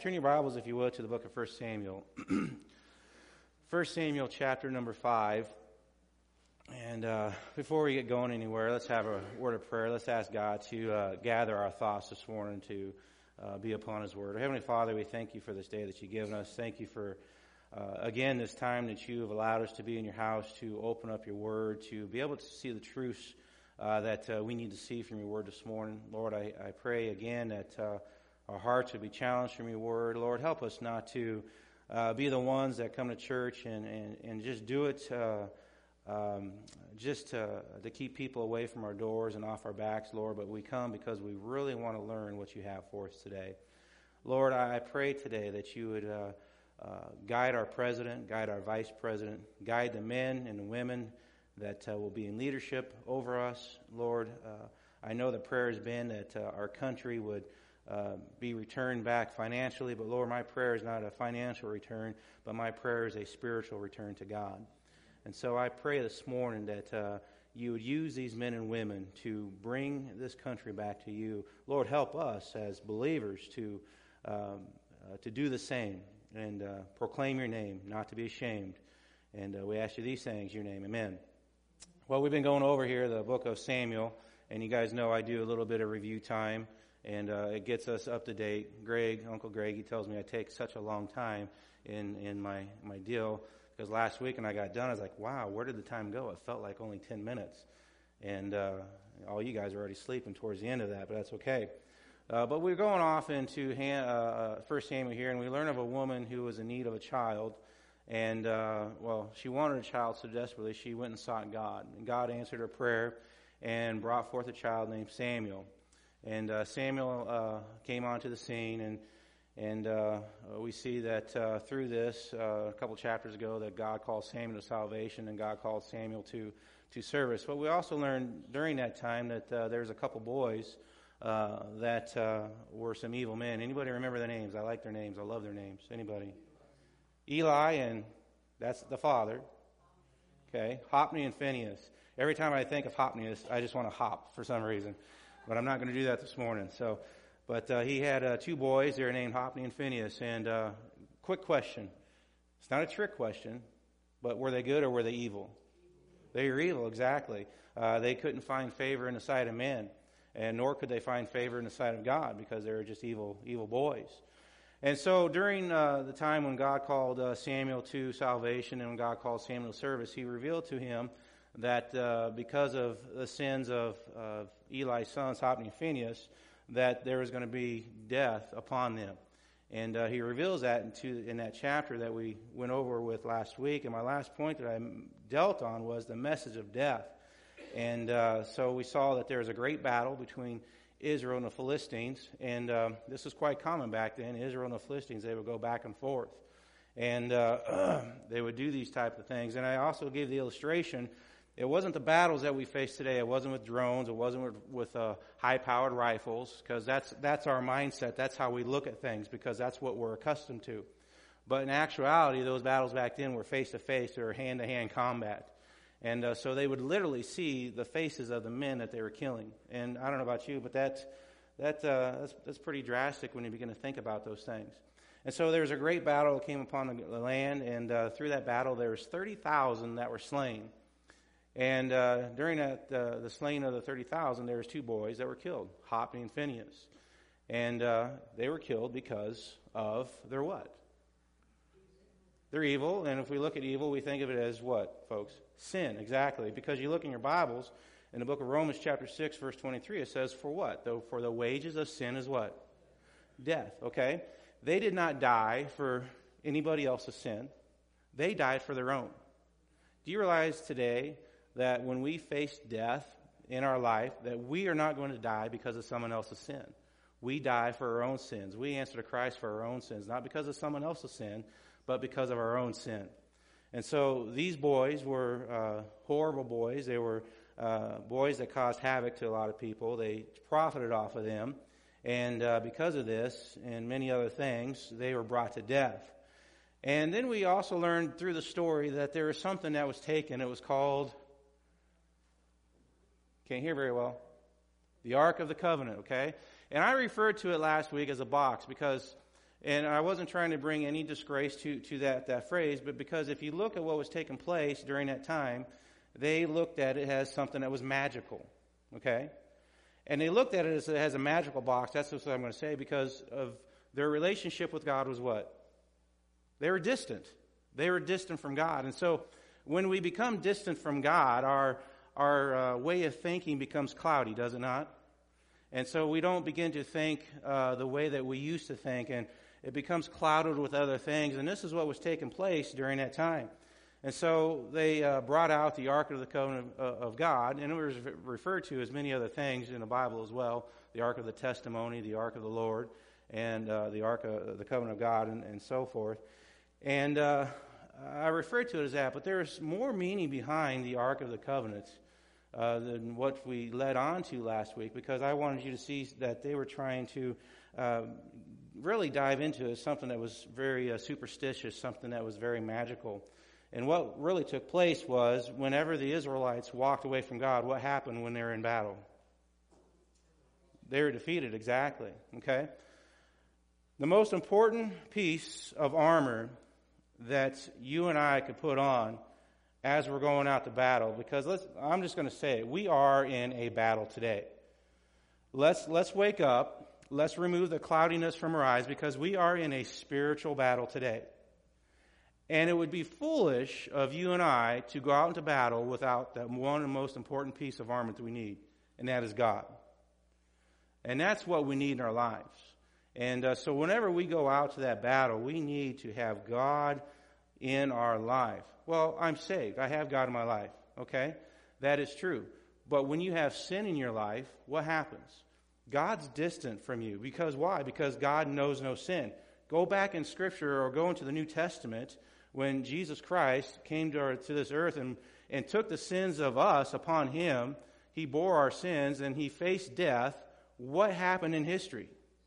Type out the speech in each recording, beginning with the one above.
Turn your Bibles, if you would, to the book of 1 Samuel. 1 Samuel chapter number 5. And before we get going anywhere, let's have a word of prayer. Let's ask God to gather our thoughts this morning to be upon His Word. Heavenly Father, we thank you for this day that you've given us. Thank you for, again, this time that you have allowed us to be in your house, to open up your Word, to be able to see the truths that we need to see from your Word this morning. Lord, I pray again that our hearts would be challenged from your Word. Lord, help us not to be the ones that come to church and just do it just to keep people away from our doors and off our backs, Lord, but we come because we really want to learn what you have for us today. Lord, I pray today that you would guide our president, guide our vice president, guide the men and the women that will be in leadership over us. Lord, I know the prayer has been that our country would be returned back financially, but Lord, my prayer is not a financial return, but my prayer is a spiritual return to God. And so I pray this morning that you would use these men and women to bring this country back to you. Lord, help us as believers to do the same and proclaim your name, not to be ashamed. And we ask you these things in your name. Amen. Well, we've been going over here the book of Samuel, and you guys know I do a little bit of review time, and it gets us up to date. Uncle Greg, he tells me I take such a long time in my deal. Because last week when I got done, I was like, wow, where did the time go? It felt like only 10 minutes. And all you guys are already sleeping towards the end of that, but that's okay. But we're going off into 1 Samuel here, and we learn of a woman who was in need of a child. And, she wanted a child so desperately, she went and sought God. And God answered her prayer and brought forth a child named Samuel. And Samuel came onto the scene, and we see that through this, a couple chapters ago, that God called Samuel to salvation and God called Samuel to service. But we also learned during that time that there's a couple boys that were some evil men. Anybody remember their names? I like their names. I love their names. Anybody? Eli, and that's the father. Okay. Hophni and Phinehas. Every time I think of Hophni, I just want to hop for some reason. But I'm not going to do that this morning. But he had two boys. They were named Hophni and Phinehas. And quick question. It's not a trick question, but were they good or were they evil? They were evil, exactly. They couldn't find favor in the sight of men, and nor could they find favor in the sight of God because they were just evil boys. And so during the time when God called Samuel to salvation and when God called Samuel to service, he revealed to him that because of the sins of Eli's sons, Hophni and Phinehas, that there was going to be death upon them. And he reveals that in that chapter that we went over with last week. And my last point that I dealt on was the message of death. And so we saw that there was a great battle between Israel and the Philistines. And this was quite common back then. Israel and the Philistines, they would go back and forth. And they would do these type of things. And I also gave the illustration. It wasn't the battles that we face today. It wasn't with drones. It wasn't with high-powered rifles, because that's our mindset. That's how we look at things, because that's what we're accustomed to. But in actuality, those battles back then were face-to-face or hand-to-hand combat. And so they would literally see the faces of the men that they were killing. And I don't know about you, but that's pretty drastic when you begin to think about those things. And so there was a great battle that came upon the land, and through that battle there was 30,000 that were slain. And during the slaying of the 30,000, there was two boys that were killed, Hophni and Phinehas. And they were killed because of their what? They're evil. And if we look at evil, we think of it as what, folks? Sin, exactly. Because you look in your Bibles, in the book of Romans chapter 6, verse 23, it says, for what? Though for the wages of sin is what? Death, okay? They did not die for anybody else's sin. They died for their own. Do you realize today that when we face death in our life, that we are not going to die because of someone else's sin? We die for our own sins. We answer to Christ for our own sins, not because of someone else's sin, but because of our own sin. And so these boys were horrible boys. They were boys that caused havoc to a lot of people. They profited off of them. And because of this and many other things, they were brought to death. And then we also learned through the story that there was something that was taken. It was called, can't hear very well, the Ark of the Covenant, okay? And I referred to it last week as a box because And I wasn't trying to bring any disgrace to that phrase, but because if you look at what was taking place during that time, they looked at it as something that was magical, okay? And they looked at it as it has a magical box. That's what I'm going to say, because of their relationship with God was what? They were distant. They were distant from God. And so when we become distant from God, our way of thinking becomes cloudy, does it not? And so we don't begin to think the way that we used to think, and it becomes clouded with other things. And this is what was taking place during that time. And so they brought out the Ark of the Covenant of God, and it was referred to as many other things in the Bible as well: the Ark of the Testimony, the Ark of the Lord, and the Ark of the Covenant of God, and so forth. And I refer to it as that, but there's more meaning behind the Ark of the Covenant than what we led on to last week, because I wanted you to see that they were trying to really dive into it, something that was very superstitious, something that was very magical. And what really took place was, whenever the Israelites walked away from God, what happened when they were in battle? They were defeated, exactly. Okay? The most important piece of armor that you and I could put on as we're going out to battle, because I'm just going to say it, we are in a battle today. Let's wake up. Let's remove the cloudiness from our eyes, because we are in a spiritual battle today. And it would be foolish of you and I to go out into battle without that one and most important piece of armor that we need, and that is God. And that's what we need in our lives. And so whenever we go out to that battle, we need to have God in our life. Well, I'm saved. I have God in my life. Okay? That is true. But when you have sin in your life, what happens? God's distant from you. Because why? Because God knows no sin. Go back in Scripture or go into the New Testament when Jesus Christ came to this earth and took the sins of us upon him. He bore our sins and he faced death. What happened in history?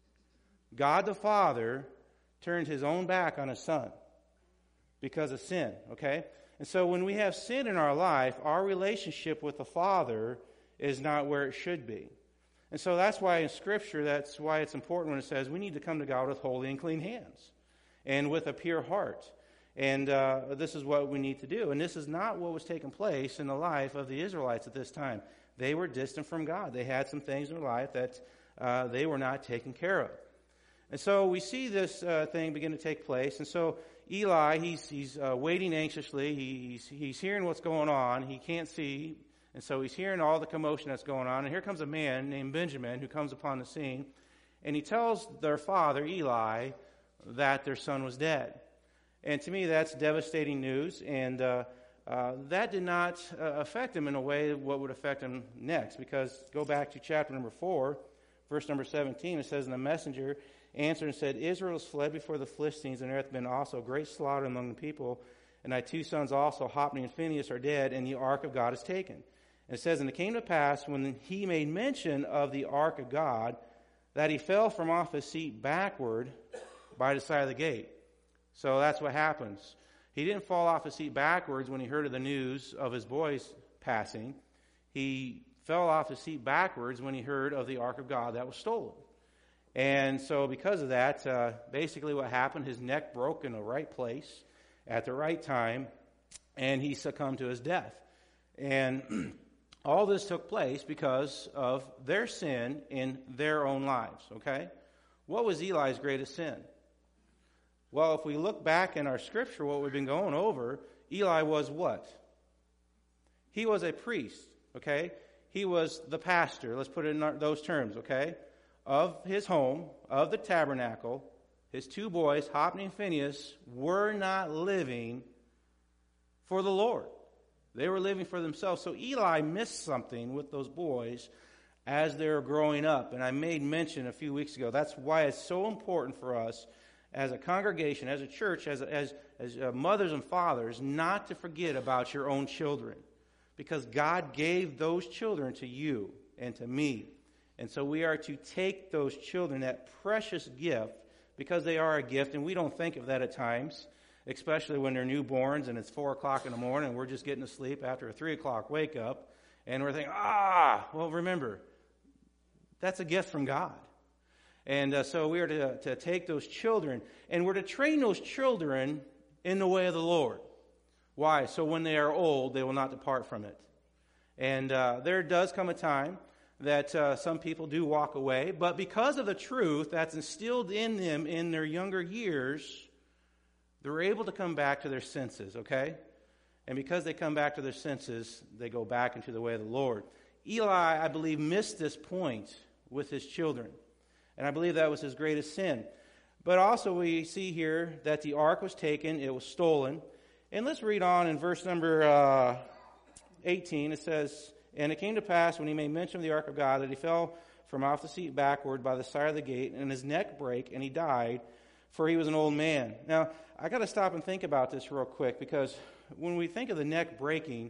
God the Father turned his own back on his Son because of sin, okay? And so when we have sin in our life, our relationship with the Father is not where it should be. And so that's why in Scripture, that's why it's important when it says we need to come to God with holy and clean hands and with a pure heart. And this is what we need to do. And this is not what was taking place in the life of the Israelites at this time. They were distant from God. They had some things in their life that they were not taking care of. And so we see this thing begin to take place. And so Eli, he's waiting anxiously. He's hearing what's going on. He can't see. And so he's hearing all the commotion that's going on. And here comes a man named Benjamin who comes upon the scene. And he tells their father, Eli, that their son was dead. And to me, that's devastating news. And that did not affect him in a way what would affect him next. Because go back to chapter number 4, verse number 17. It says, "And the messenger answered and said, Israel has fled before the Philistines, and there hath been also great slaughter among the people. And thy two sons also, Hophni and Phinehas, are dead, and the ark of God is taken. And it says, And it came to pass, when he made mention of the ark of God, that he fell from off his seat backward by the side of the gate." So that's what happens. He didn't fall off his seat backwards when he heard of the news of his boys passing. He fell off his seat backwards when he heard of the ark of God that was stolen. And so because of that, basically what happened, his neck broke in the right place at the right time, and he succumbed to his death. And all this took place because of their sin in their own lives, okay? What was Eli's greatest sin? Well, if we look back in our scripture, what we've been going over, Eli was what? He was a priest, okay? He was the pastor, let's put it in those terms, okay? Of his home, of the tabernacle. His two boys, Hophni and Phinehas, were not living for the Lord. They were living for themselves. So Eli missed something with those boys as they were growing up. And I made mention a few weeks ago. That's why it's so important for us as a congregation, as a church, as mothers and fathers, not to forget about your own children. Because God gave those children to you and to me. And so we are to take those children, that precious gift, because they are a gift, and we don't think of that at times, especially when they're newborns and it's 4 o'clock in the morning and we're just getting to sleep after a 3 o'clock wake up, and we're thinking, well, remember, that's a gift from God. And so we are to take those children, and we're to train those children in the way of the Lord. Why? So when they are old, they will not depart from it. And there does come a time that some people do walk away, but because of the truth that's instilled in them in their younger years, they're able to come back to their senses, okay? And because they come back to their senses, they go back into the way of the Lord. Eli, I believe, missed this point with his children. And I believe that was his greatest sin. But also we see here that the ark was taken, it was stolen. And let's read on in verse number 18. It says, "And it came to pass when he made mention of the ark of God that he fell from off the seat backward by the side of the gate, and his neck brake, and he died, for he was an old man." Now, I got to stop and think about this real quick, because when we think of the neck breaking,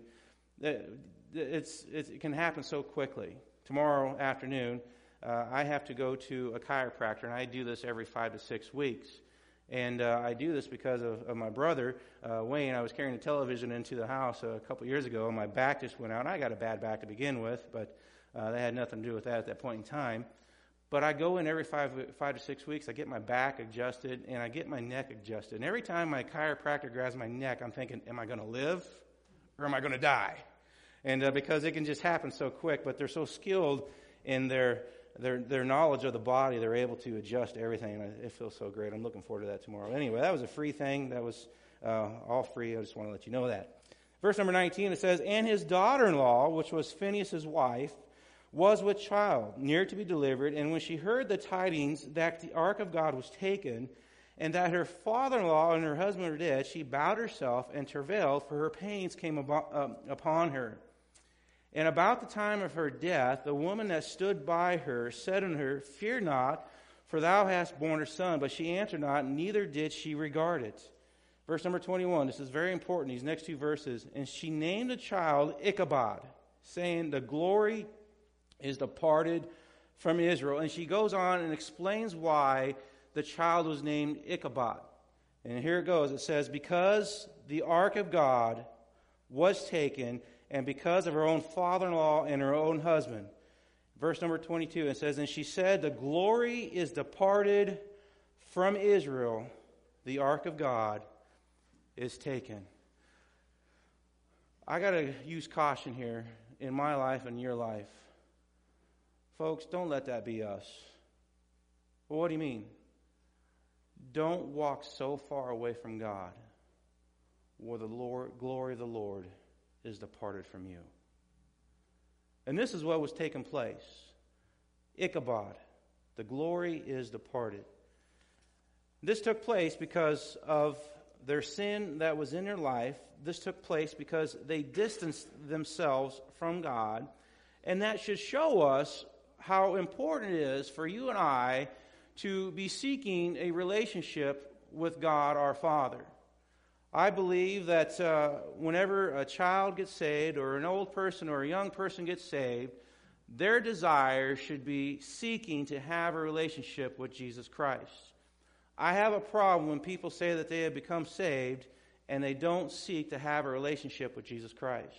it can happen so quickly. Tomorrow afternoon, I have to go to a chiropractor, and I do this every 5 to 6 weeks. And I do this because of my brother, Wayne. I was carrying a television into the house a couple years ago, and my back just went out. And I got a bad back to begin with, but that had nothing to do with that at that point in time. But I go in every 5 to 6 weeks. I get my back adjusted, and I get my neck adjusted. And every time my chiropractor grabs my neck, I'm thinking, am I going to live or am I going to die? And because it can just happen so quick, but they're so skilled in their knowledge of the body, they're able to adjust everything, and it feels so great. I'm looking forward to that tomorrow. Anyway, that was a free thing. That was all free. I just want to let you know that. Verse number 19, it says, "And his daughter-in-law, which was Phinehas' wife, was with child, near to be delivered. And when she heard the tidings that the ark of God was taken, and that her father-in-law and her husband were dead, she bowed herself and travailed, for her pains came upon her. And about the time of her death, the woman that stood by her said unto her, Fear not, for thou hast borne a son. But she answered not, neither did she regard it." Verse number 21, this is very important, these next two verses. "And she named the child Ichabod, saying, The glory is departed from Israel." And she goes on and explains why the child was named Ichabod. And here it goes. It says, "Because the ark of God was taken, and because of her own father-in-law and her own husband." Verse number 22, it says, "And she said, The glory is departed from Israel. The ark of God is taken." I got to use caution here in my life and your life. Folks, don't let that be us. Well, what do you mean? Don't walk so far away from God where the glory of the Lord is departed from you. And this is what was taking place. Ichabod, the glory is departed. This took place because of their sin that was in their life. This took place because they distanced themselves from God. And that should show us how important it is for you and I to be seeking a relationship with God our Father. I believe that whenever a child gets saved, or an old person or a young person gets saved, their desire should be seeking to have a relationship with Jesus Christ. I have a problem when people say that they have become saved and they don't seek to have a relationship with Jesus Christ.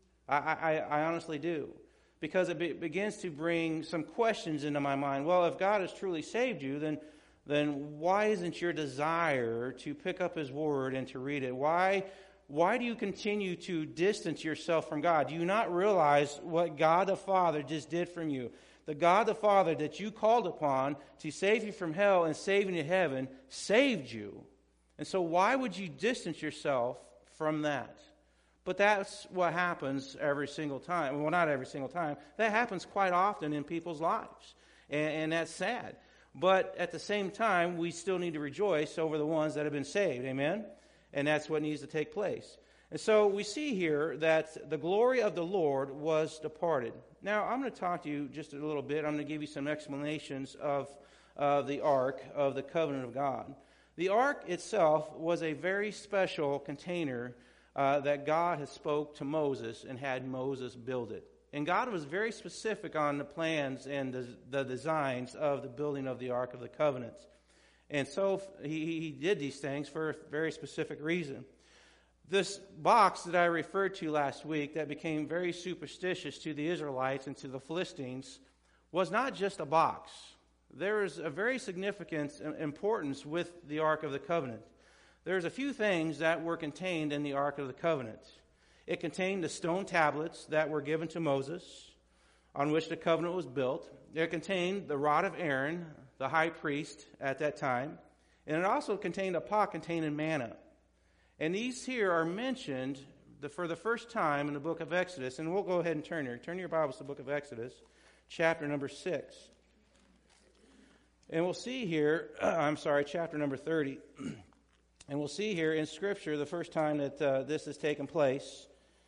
I honestly do. Because it begins to bring some questions into my mind. Well, if God has truly saved you, then why isn't your desire to pick up His Word and to read it? Why do you continue to distance yourself from God? Do you not realize what God the Father just did from you? The God the Father that you called upon to save you from hell and save you to heaven saved you. And so why would you distance yourself from that? But that's what happens every single time. Well, not every single time. That happens quite often in people's lives. And that's sad. But at the same time, we still need to rejoice over the ones that have been saved. Amen? And that's what needs to take place. And so we see here that the glory of the Lord was departed. Now, I'm going to talk to you just a little bit. I'm going to give you some explanations of the ark of the covenant of God. The ark itself was a very special container that God had spoke to Moses and had Moses build it. And God was very specific on the plans and the designs of the building of the Ark of the Covenant. And so he did these things for a very specific reason. This box that I referred to last week that became very superstitious to the Israelites and to the Philistines was not just a box. there is a very significant importance with the Ark of the Covenant. There's a few things that were contained in the Ark of the Covenant. It contained the stone tablets that were given to Moses, on which the covenant was built. It contained the rod of Aaron, the high priest at that time. And it also contained a pot containing manna. And these here are mentioned for the first time in the book of Exodus. And we'll go ahead and turn here. Turn your Bibles to the book of Exodus, chapter number 6. And we'll see here, chapter number 30. And we'll see here in Scripture the first time that this has taken place.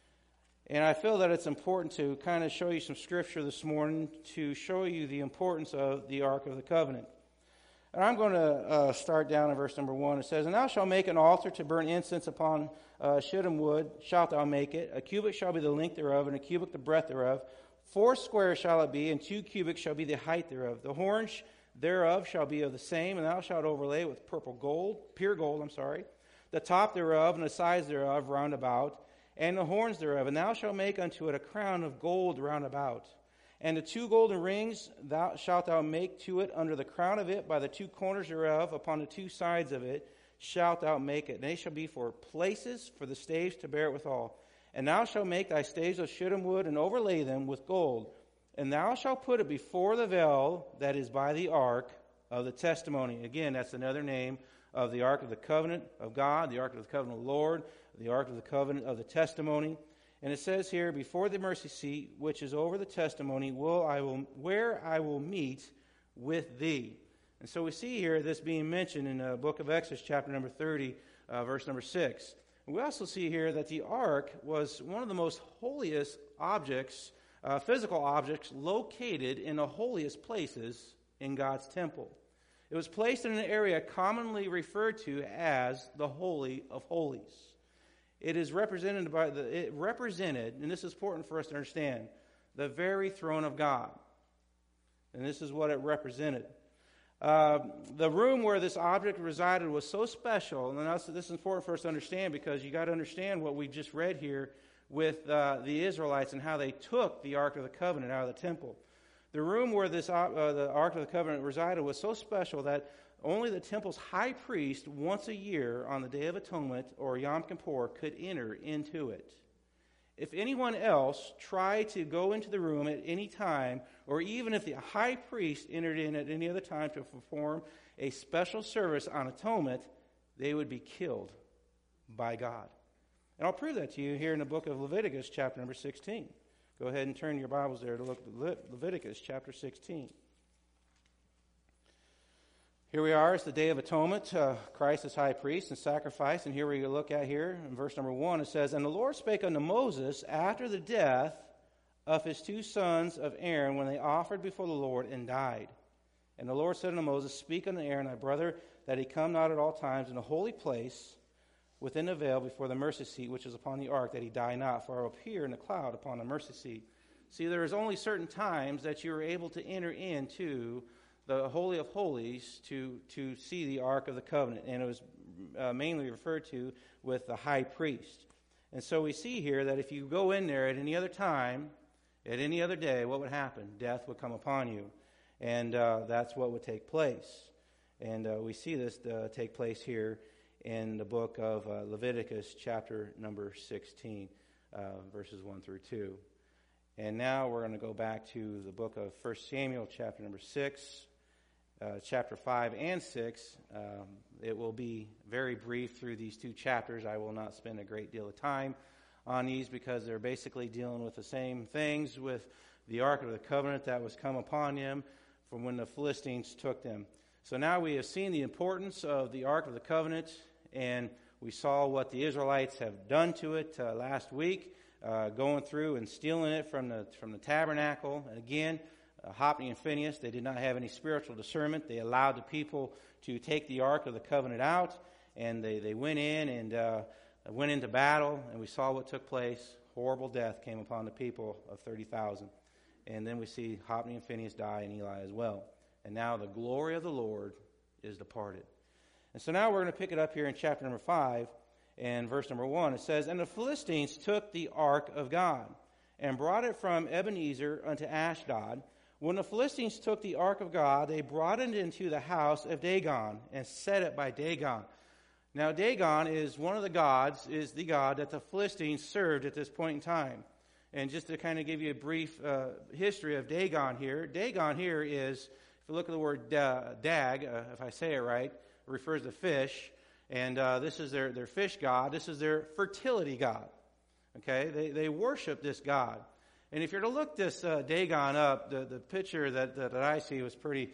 And I feel that it's important to kind of show you some Scripture this morning to show you the importance of the Ark of the Covenant. And I'm going to start down in verse number 1. It says, "And thou shalt make an altar to burn incense upon shittim wood, shalt thou make it. A cubit shall be the length thereof, and a cubit the breadth thereof. 4 square shall it be, and 2 cubits shall be the height thereof. The horns thereof shall be of the same, and thou shalt overlay it with pure gold, the top thereof and the sides thereof round about, and the horns thereof. And thou shalt make unto it a crown of gold round about. And the 2 golden rings shalt thou make to it under the crown of it, by the 2 corners thereof, upon the 2 sides of it shalt thou make it. And they shall be for places for the staves to bear it withal. And thou shalt make thy staves of shittim wood, and overlay them with gold. And thou shalt put it before the veil that is by the ark of the testimony." Again, that's another name of the Ark of the Covenant of God, the Ark of the Covenant of the Lord, the Ark of the Covenant of the testimony. And it says here, "Before the mercy seat, which is over the testimony, where I will meet with thee." And so we see here this being mentioned in the book of Exodus, chapter number 30, verse number 6. And we also see here that the ark was one of the most holiest objects, physical objects, located in the holiest places in God's temple. It was placed in an area commonly referred to as the Holy of Holies. It represented, and this is important for us to understand, the very throne of God. And this is what it represented. The room where this object resided was so special, and this is important for us to understand, because you got to understand what we just read here with the Israelites and how they took the Ark of the Covenant out of the temple. The room where the Ark of the Covenant resided was so special that only the temple's high priest once a year on the Day of Atonement or Yom Kippur could enter into it. If anyone else tried to go into the room at any time, or even if the high priest entered in at any other time to perform a special service on atonement, they would be killed by God. And I'll prove that to you here in the book of Leviticus, chapter number 16. Go ahead and turn your Bibles there to look at Leviticus, chapter 16. Here we are, it's the Day of Atonement. Christ is high priest and sacrifice. And here we look at here in verse number 1. It says, "And the Lord spake unto Moses after the death of his 2 sons of Aaron, when they offered before the Lord and died. And the Lord said unto Moses, Speak unto Aaron thy brother, that he come not at all times in the holy place within the veil before the mercy seat which is upon the ark, that he die not. For I will appear in the cloud upon the mercy seat." See, there is only certain times that you are able to enter into the Holy of Holies to see the Ark of the Covenant. And it was mainly referred to with the high priest. And so we see here that if you go in there at any other time, at any other day, what would happen? Death would come upon you. And that's what would take place. And we see this take place here in the book of Leviticus, chapter number 16, verses 1 through 2. And now we're going to go back to the book of 1 Samuel, chapter number 6. Chapter 5 and 6. It will be very brief through these 2 chapters. I will not spend a great deal of time on these, because they're basically dealing with the same things with the Ark of the Covenant that was come upon him from when the Philistines took them. So now we have seen the importance of the Ark of the Covenant, and we saw what the Israelites have done to it last week, going through and stealing it from the tabernacle. And again, Hophni and Phinehas, they did not have any spiritual discernment. They allowed the people to take the Ark of the Covenant out, and they went in and went into battle, and we saw what took place. Horrible death came upon the people of 30,000. And then we see Hophni and Phinehas die, and Eli as well. And now the glory of the Lord is departed. And so now we're going to pick it up here in chapter number 5 and verse number 1. It says, "And the Philistines took the ark of God, and brought it from Ebenezer unto Ashdod, When the Philistines took the ark of God, they brought it into the house of Dagon and set it by Dagon. Now, Dagon is one of the gods, is the god that the Philistines served at this point in time. And just to kind of give you a brief history of Dagon here is, if you look at the word dag, if I say it right, it refers to fish. And this is their fish god. This is their fertility god. Okay, they worship this god. And if you're to look this Dagon up, the picture that I see was pretty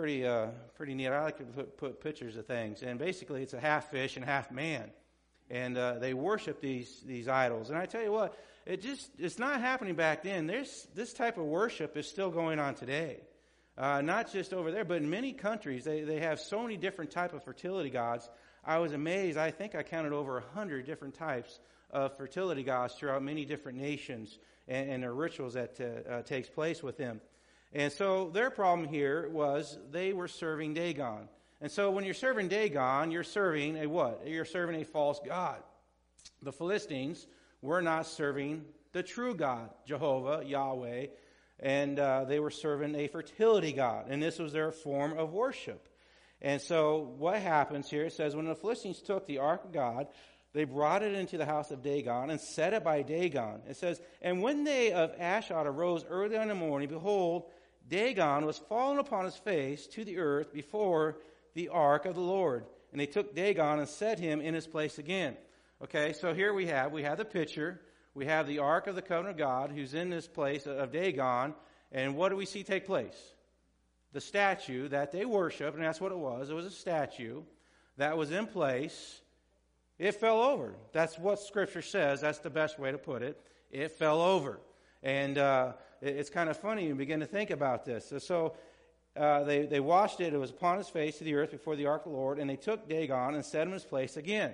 neat. I like to put pictures of things. And basically, it's a half fish and half man. And they worship these idols. And I tell you what, it's not happening back then. This type of worship is still going on today. Not just over there, but in many countries, they have so many different type of fertility gods. I was amazed. I think I counted over 100 different types of fertility gods throughout many different nations and the rituals that takes place with them. And so their problem here was they were serving Dagon. And so when you're serving Dagon, you're serving a what? You're serving a false god. The Philistines were not serving the true God, Jehovah, Yahweh, and they were serving a fertility god. And this was their form of worship. And so what happens here, it says, when the Philistines took the ark of God, they brought it into the house of Dagon and set it by Dagon. It says, and when they of Ashdod arose early in the morning, behold, Dagon was fallen upon his face to the earth before the ark of the Lord. And they took Dagon and set him in his place again. Okay, so here we have the picture. We have the ark of the covenant of God who's in this place of Dagon. And what do we see take place? The statue that they worship, and that's what it was. It was a statue that was in place. It fell over. That's what Scripture says. That's the best way to put it. It fell over. And it's kind of funny. You begin to think about this. So they washed it. It was upon his face to the earth before the ark of the Lord. And they took Dagon and set him in his place again.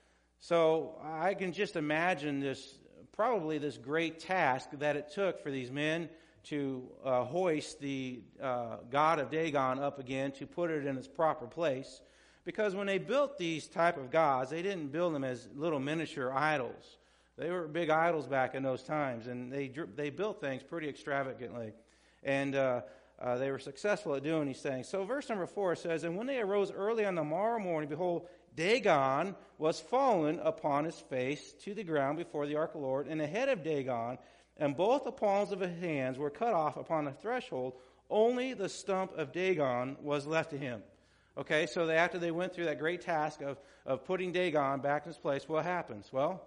So I can just imagine probably this great task that it took for these men to hoist the god of Dagon up again, to put it in its proper place. Because when they built these type of gods, they didn't build them as little miniature idols. They were big idols back in those times, and they built things pretty extravagantly. And they were successful at doing these things. So verse number 4 says, and when they arose early on the morrow morning, behold, Dagon was fallen upon his face to the ground before the ark of the Lord, and the head of Dagon and both the palms of his hands were cut off upon the threshold. Only the stump of Dagon was left to him. Okay, so after they went through that great task of putting Dagon back in his place, what happens? Well,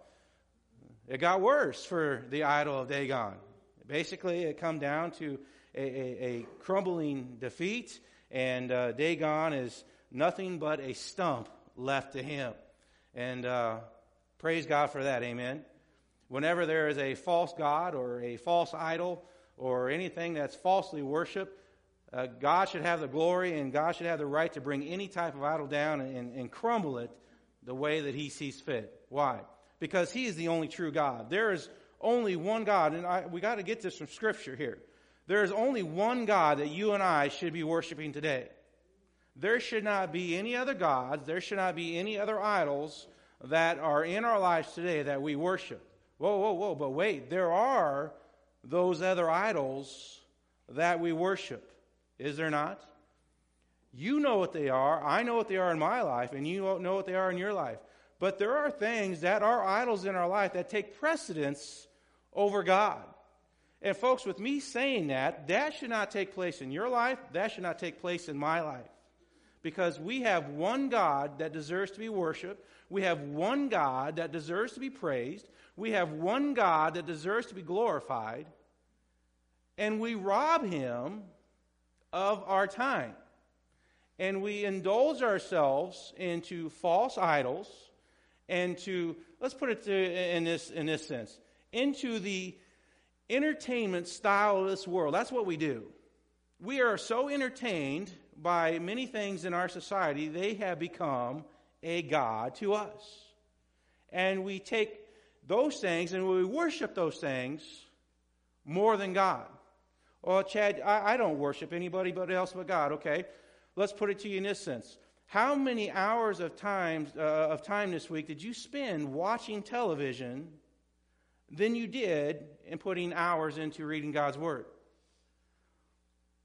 it got worse for the idol of Dagon. Basically, it come down to a crumbling defeat, and Dagon is nothing but a stump left to him. And praise God for that, amen. Whenever there is a false god or a false idol or anything that's falsely worshipped, God should have the glory, and God should have the right to bring any type of idol down and crumble it the way that he sees fit. Why? Because he is the only true God. There is only one God, and we got to get this from Scripture here. There is only one God that you and I should be worshiping today. There should not be any other gods. There should not be any other idols that are in our lives today that we worship. Whoa, but wait, there are those other idols that we worship. Is there not? You know what they are. I know what they are in my life, and you know what they are in your life. But there are things that are idols in our life that take precedence over God. And folks, with me saying that should not take place in your life. That should not take place in my life. Because we have one God that deserves to be worshiped. We have one God that deserves to be praised. We have one God that deserves to be glorified. And we rob him of our time. And we indulge ourselves into false idols and let's put it in this sense, into the entertainment style of this world. That's what we do. We are so entertained by many things in our society, they have become a god to us. And we take those things and we worship those things more than God. Well, Chad, I don't worship anybody else but God. Okay, let's put it to you in this sense. How many hours of time this week did you spend watching television than you did in putting hours into reading God's Word?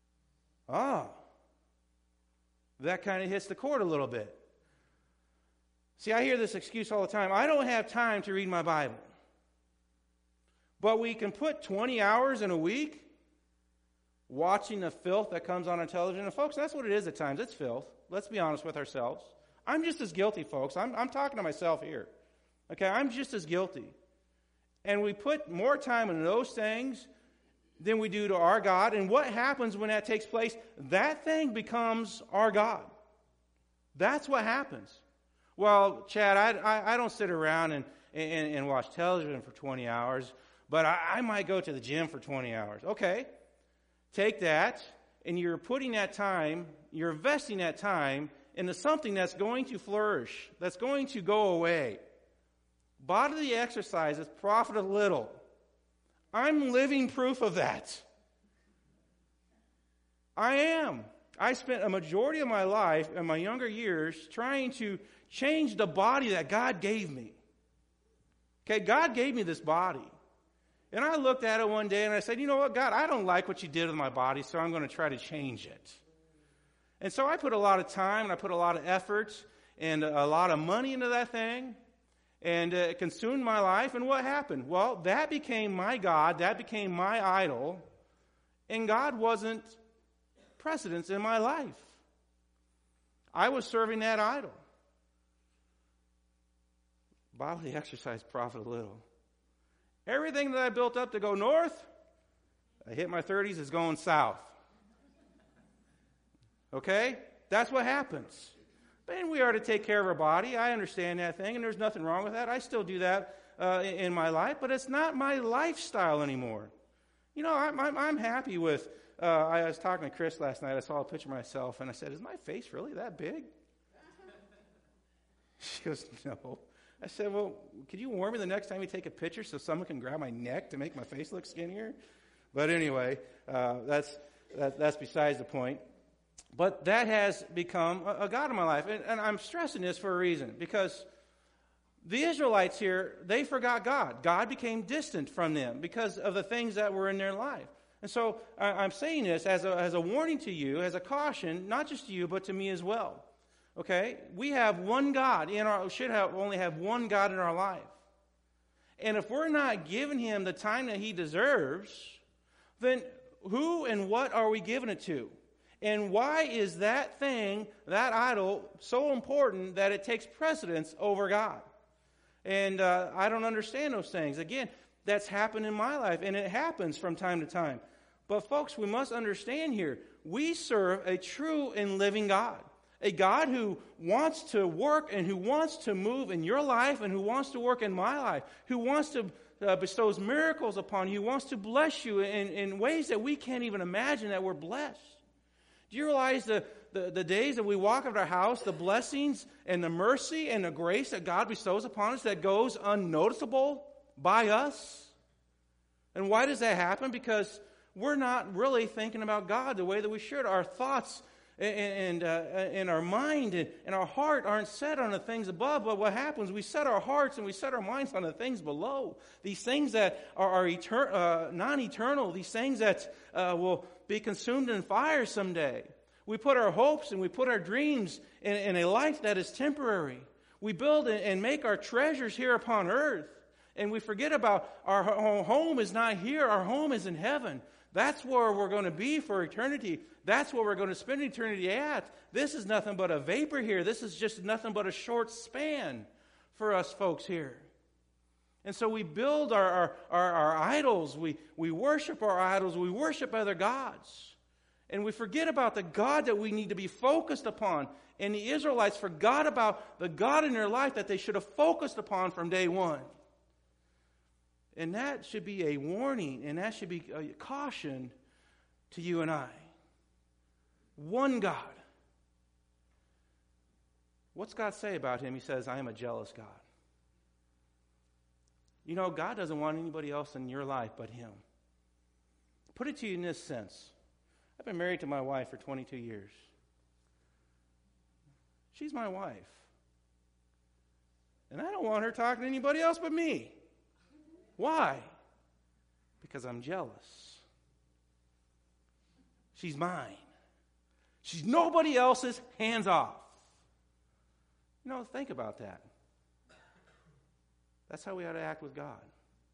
That kind of hits the chord a little bit. See, I hear this excuse all the time. I don't have time to read my Bible. But we can put 20 hours in a week watching the filth that comes on television. And folks, that's what it is at times. It's filth. Let's be honest with ourselves. I'm just as guilty, folks. I'm talking to myself here. Okay, I'm just as guilty. And we put more time into those things than we do to our God. And what happens when that takes place? That thing becomes our God. That's what happens. Well, Chad, I don't sit around and watch television for 20 hours, but I might go to the gym for 20 hours. Okay, take that, and you're putting that time, you're investing that time into something that's going to flourish, that's going to go away. Bodily exercises profit a little. I'm living proof of that. I am. I spent a majority of my life in my younger years trying to change the body that God gave me. Okay, God gave me this body. And I looked at it one day and I said, you know what, God, I don't like what you did with my body, so I'm going to try to change it. And so I put a lot of time and I put a lot of effort and a lot of money into that thing. And it consumed my life. And what happened? Well, that became my God. That became my idol. And God wasn't precedence in my life. I was serving that idol. Bodily exercise profit a little. Everything that I built up to go north, I hit my 30s, is going south. Okay? That's what happens. And we are to take care of our body. I understand that thing, and there's nothing wrong with that. I still do that in my life, but it's not my lifestyle anymore. You know, I'm happy with, I was talking to Chris last night. I saw a picture of myself, and I said, is my face really that big? She goes, no. I said, well, could you warn me the next time you take a picture so someone can grab my neck to make my face look skinnier? But anyway, that's besides the point. But that has become a God in my life. And I'm stressing this for a reason. Because the Israelites here, they forgot God. God became distant from them because of the things that were in their life. And so I'm saying this as a warning to you, as a caution, not just to you, but to me as well. Okay? We have one God only have one God in our life. And if we're not giving him the time that he deserves, then who and what are we giving it to? And why is that thing, that idol, so important that it takes precedence over God? And I don't understand those things. Again, that's happened in my life, and it happens from time to time. But folks, we must understand here, we serve a true and living God. A God who wants to work and who wants to move in your life and who wants to work in my life, who wants to bestows miracles upon you, who wants to bless you in ways that we can't even imagine that we're blessed. Do you realize the days that we walk out of our house, the blessings and the mercy and the grace that God bestows upon us that goes unnoticeable by us? And why does that happen? Because we're not really thinking about God the way that we should. Our thoughts and our mind and our heart aren't set on the things above, but what happens, we set our hearts and we set our minds on the things below. These things that are non-eternal, these things that will be consumed in fire someday. We put our hopes and we put our dreams in a life that is temporary. We build and make our treasures here upon earth, and we forget about our home is not here, our home is in heaven. That's where we're going to be for eternity. That's where we're going to spend eternity at. This is nothing but a vapor here. This is just nothing but a short span for us folks here. And so we build our idols. We worship our idols. We worship other gods. And we forget about the God that we need to be focused upon. And the Israelites forgot about the God in their life that they should have focused upon from day one. And that should be a warning, and that should be a caution to you and I. One God. What's God say about him? He says, I am a jealous God. You know, God doesn't want anybody else in your life but him. Put it to you in this sense. I've been married to my wife for 22 years. She's my wife. And I don't want her talking to anybody else but me. Why? Because I'm jealous. She's mine. She's nobody else's, hands off. Think about that. That's how we ought to act with God.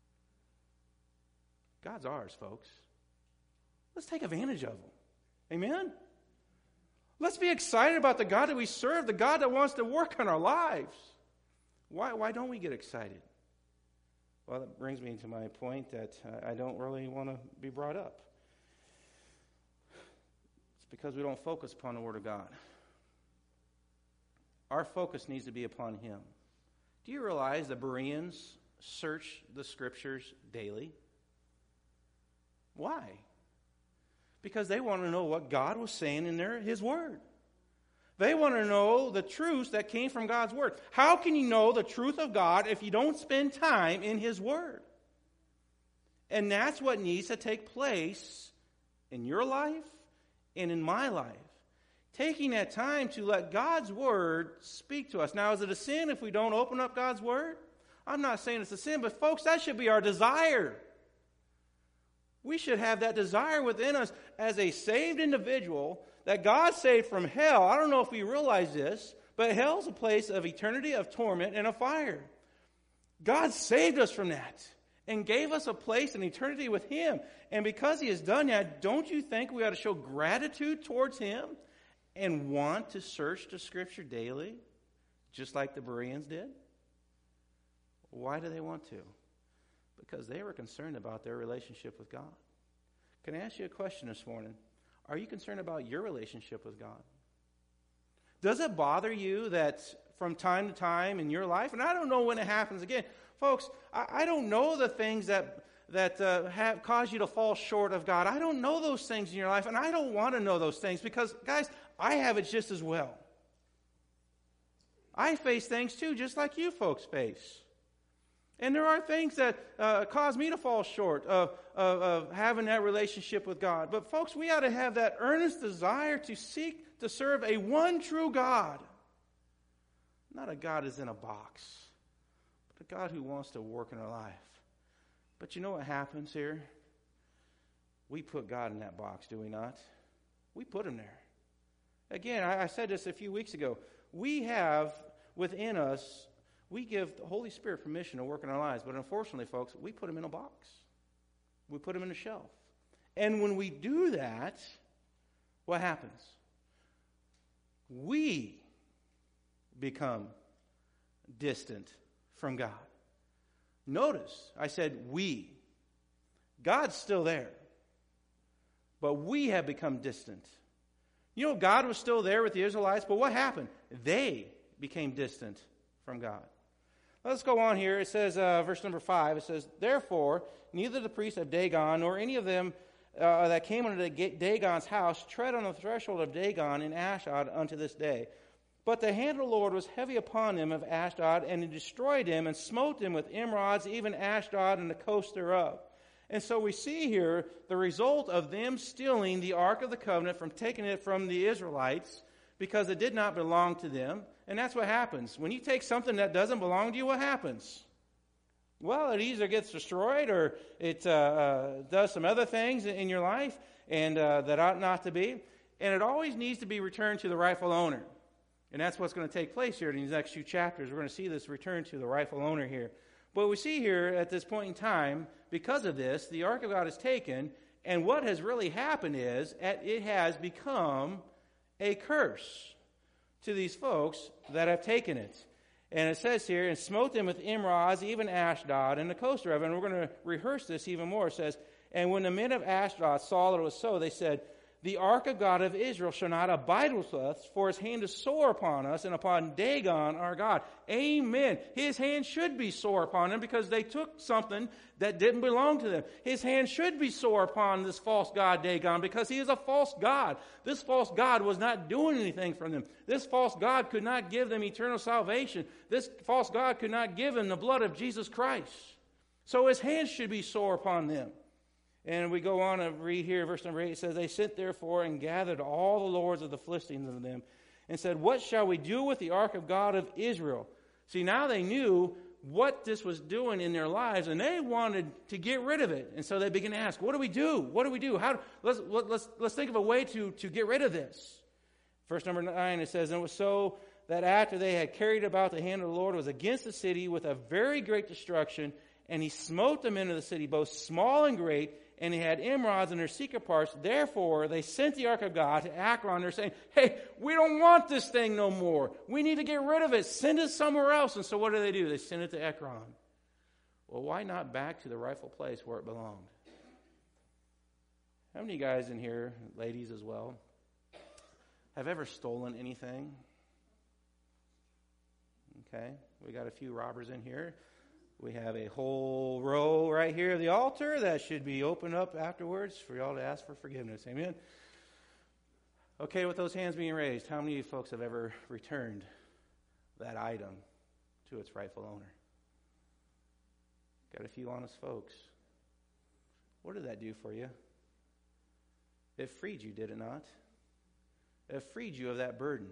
God's ours, folks. Let's take advantage of him. Amen? Let's be excited about the God that we serve, the God that wants to work on our lives. Why don't we get excited? Well, that brings me to my point that I don't really want to be brought up. It's because we don't focus upon the Word of God. Our focus needs to be upon him. Do you realize the Bereans search the Scriptures daily? Why? Because they want to know what God was saying in his Word. They want to know the truths that came from God's Word. How can you know the truth of God if you don't spend time in his Word? And that's what needs to take place in your life and in my life. Taking that time to let God's Word speak to us. Now, is it a sin if we don't open up God's Word? I'm not saying it's a sin, but folks, that should be our desire. We should have that desire within us as a saved individual that God saved from hell. I don't know if we realize this, but hell's a place of eternity, of torment, and of fire. God saved us from that and gave us a place in eternity with him. And because he has done that, don't you think we ought to show gratitude towards him and want to search the Scripture daily, just like the Bereans did? Why do they want to? Because they were concerned about their relationship with God. Can I ask you a question this morning? Are you concerned about your relationship with God? Does it bother you that from time to time in your life, and I don't know when it happens again, folks, I don't know the things that have caused you to fall short of God. I don't know those things in your life, and I don't want to know those things because, guys, I have it just as well. I face things too, just like you folks face. And there are things that cause me to fall short of having that relationship with God. But folks, we ought to have that earnest desire to seek to serve a one true God. Not a God that's in a box, but a God who wants to work in our life. But you know what happens here? We put God in that box, do we not? We put him there. Again, I said this a few weeks ago. We have within us, we give the Holy Spirit permission to work in our lives. But unfortunately, folks, we put him in a box. We put him in a shelf. And when we do that, what happens? We become distant from God. Notice, I said we. God's still there. But we have become distant. You know, God was still there with the Israelites, but what happened? They became distant from God. Let's go on here. It says, verse number 5, it says, "Therefore, neither the priests of Dagon nor any of them that came unto Dagon's house tread on the threshold of Dagon in Ashdod unto this day. But the hand of the Lord was heavy upon them of Ashdod, and he destroyed them and smote them with emerods, even Ashdod and the coast thereof." And so we see here the result of them stealing the Ark of the Covenant, from taking it from the Israelites, because it did not belong to them. And that's what happens. When you take something that doesn't belong to you, what happens? Well, it either gets destroyed or it does some other things in your life and that ought not to be. And it always needs to be returned to the rightful owner. And that's what's going to take place here in these next few chapters. We're going to see this return to the rightful owner here. But we see here at this point in time, because of this, the Ark of God is taken, and what has really happened is it has become a curse to these folks that have taken it. And it says here, "And smote them with emerods, even Ashdod, and the coast thereof." And we're going to rehearse this even more. It says, "And when the men of Ashdod saw that it was so, they said, The Ark of God of Israel shall not abide with us, for his hand is sore upon us and upon Dagon our God." Amen. His hand should be sore upon them because they took something that didn't belong to them. His hand should be sore upon this false god Dagon because he is a false god. This false god was not doing anything for them. This false god could not give them eternal salvation. This false god could not give them the blood of Jesus Christ. So his hand should be sore upon them. And we go on and read here, verse number 8, it says, "They sent therefore and gathered all the lords of the Philistines unto them, and said, What shall we do with the Ark of God of Israel?" See, now they knew what this was doing in their lives, and they wanted to get rid of it. And so they began to ask, what do we do? What do we do? Let's think of a way to get rid of this. Verse number 9, it says, And it was so that after they had carried about the hand of the Lord, it was against the city with a very great destruction, and he smote the men of the city, both small and great, and he had emerods in their secret parts. Therefore, they sent the ark of God to Ekron. They're saying, hey, we don't want this thing no more. We need to get rid of it. Send it somewhere else. And so what do? They send it to Ekron. Well, why not back to the rightful place where it belonged? How many guys in here, ladies as well, have ever stolen anything? Okay, we got a few robbers in here. We have a whole row right here of the altar that should be opened up afterwards for y'all to ask for forgiveness. Amen? Okay, with those hands being raised, how many of you folks have ever returned that item to its rightful owner? Got a few honest folks. What did that do for you? It freed you, did it not? It freed you of that burden.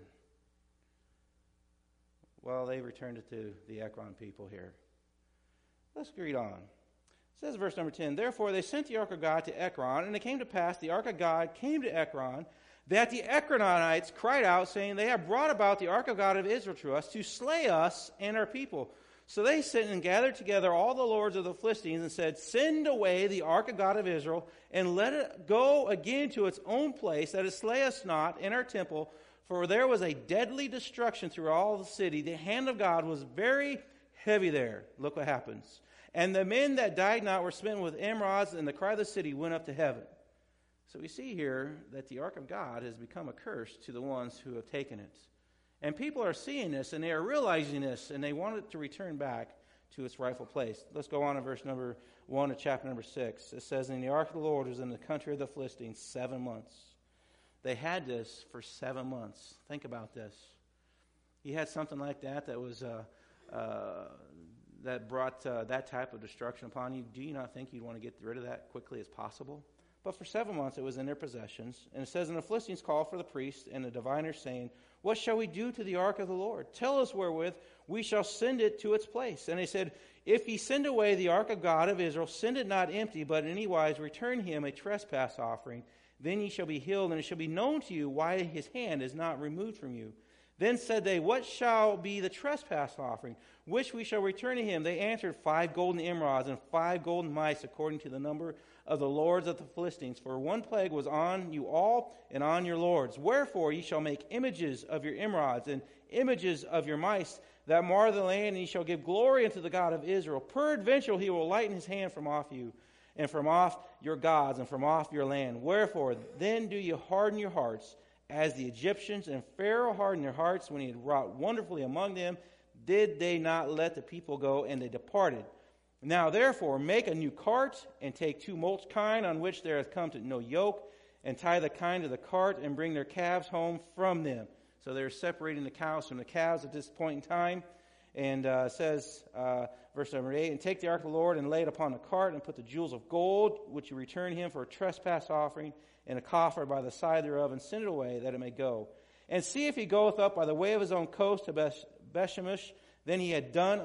Well, they returned it to the Ekron people here. Let's read on. It says, verse number 10, Therefore they sent the ark of God to Ekron, and it came to pass, the ark of God came to Ekron, that the Ekronites cried out, saying, They have brought about the ark of God of Israel to us, to slay us and our people. So they sent and gathered together all the lords of the Philistines, and said, Send away the ark of God of Israel, and let it go again to its own place, that it slay us not in our temple, for there was a deadly destruction through all the city. The hand of God was very heavy there. Look what happens. And the men that died not were smitten with emerods, and the cry of the city went up to heaven. So we see here that the ark of God has become a curse to the ones who have taken it. And people are seeing this, and they are realizing this, and they want it to return back to its rightful place. Let's go on to verse number 1 of chapter number 6. It says, And the ark of the Lord was in the country of the Philistines 7 months. They had this for 7 months. Think about this. You had something like that was that brought that type of destruction upon you. Do you not think you'd want to get rid of that quickly as possible? But for 7 months it was in their possessions. And it says, And the Philistines called for the priests and the diviners, saying, What shall we do to the ark of the Lord? Tell us wherewith we shall send it to its place. And they said, If ye send away the ark of God of Israel, send it not empty, but in any wise return him a trespass offering. Then ye shall be healed, and it shall be known to you why his hand is not removed from you. Then said they, What shall be the trespass offering, which we shall return to him? They answered, 5 golden emerods and 5 golden mice, according to the number of the lords of the Philistines. For 1 plague was on you all and on your lords. Wherefore ye shall make images of your emerods and images of your mice that mar the land, and ye shall give glory unto the God of Israel. Peradventure he will lighten his hand from off you, and from off your gods, and from off your land. Wherefore then do you harden your hearts, as the Egyptians, and Pharaoh hardened their hearts when he had wrought wonderfully among them. Did they not let the people go, and they departed? Now therefore make a new cart, and take 2 mulch kine, on which there hath come to no yoke, and tie the kine to the cart, and bring their calves home from them. So they're separating the cows from the calves at this point in time. And says, verse number 8, And take the ark of the Lord, and lay it upon the cart, and put the jewels of gold, which you return him for a trespass offering, in a coffer by the side thereof, and send it away, that it may go. And see if he goeth up by the way of his own coast to Bethshemesh, then he hath done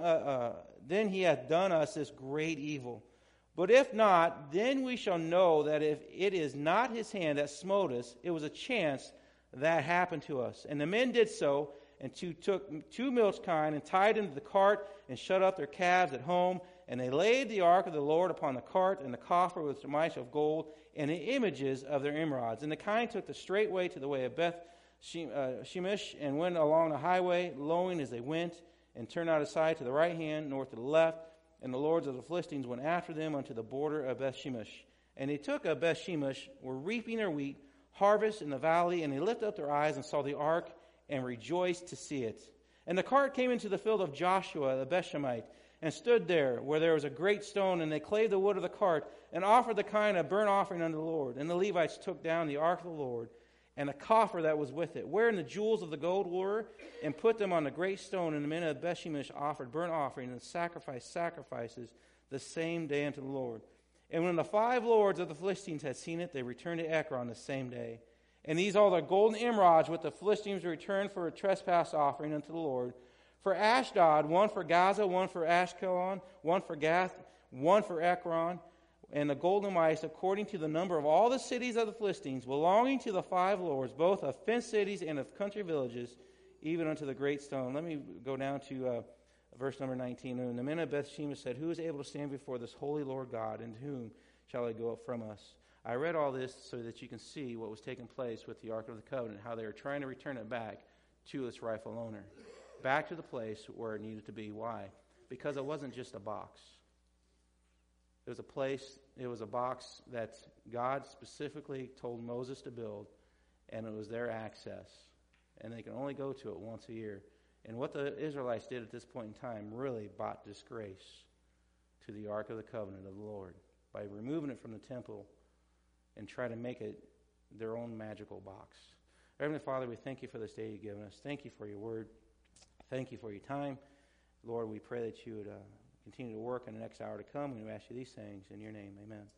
us this great evil. But if not, then we shall know that if it is not his hand that smote us, it was a chance that happened to us. And the men did so, and took 2 milch kine, and tied them to the cart, and shut up their calves at home. And they laid the ark of the Lord upon the cart, and the coffer with the mice of gold, and the images of their emerods. And the kine took the straight way to the way of Beth Shemesh, and went along the highway, lowing as they went, and turned not aside to the right hand, nor to the left. And the lords of the Philistines went after them unto the border of Beth Shemesh. And they took of Beth Shemesh, were reaping their wheat, harvest in the valley, and they lifted up their eyes and saw the ark, and rejoiced to see it. And the cart came into the field of Joshua the Bethshemite, and stood there, where there was a great stone, and they clave the wood of the cart, and offered the kine a burnt offering unto the Lord. And the Levites took down the ark of the Lord, and the coffer that was with it, wherein the jewels of the gold were, and put them on the great stone. And the men of Bethshemesh offered burnt offering and sacrifices the same day unto the Lord. And when the 5 lords of the Philistines had seen it, they returned to Ekron the same day. And these all the golden emerods which the Philistines returned for a trespass offering unto the Lord. For Ashdod, 1 for Gaza, 1 for Ashkelon, 1 for Gath, 1 for Ekron, and the golden mice, according to the number of all the cities of the Philistines, belonging to the 5 lords, both of fenced cities and of country villages, even unto the great stone. Let me go down to verse number 19. And the men of Bethshemesh said, Who is able to stand before this holy Lord God, and to whom shall I go up from us? I read all this so that you can see what was taking place with the Ark of the Covenant, how they were trying to return it back to its rightful owner, back to the place where it needed to be. Why? Because it wasn't just a box. It was a place, it was a box that God specifically told Moses to build, and it was their access. And they can only go to it once a year. And what the Israelites did at this point in time really brought disgrace to the Ark of the Covenant of the Lord by removing it from the temple and try to make it their own magical box. Heavenly Father, we thank you for this day you've given us. Thank you for your word. Thank you for your time. Lord, we pray that you would continue to work in the next hour to come. We ask you these things in your name. Amen.